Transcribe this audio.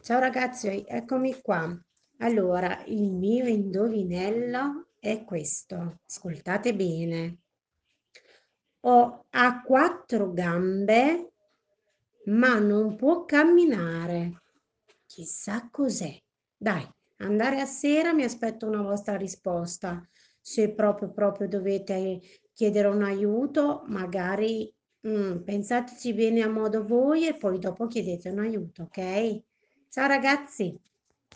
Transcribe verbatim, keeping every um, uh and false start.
Ciao ragazzi, eccomi qua. Allora, il mio indovinello è questo. Ascoltate bene. Ho, ha quattro gambe, ma non può camminare. Chissà cos'è. Dai, andare a sera mi aspetto una vostra risposta. Se proprio proprio dovete chiedere un aiuto, magari mm, pensateci bene a modo voi e poi dopo chiedete un aiuto, ok? Ciao ragazzi!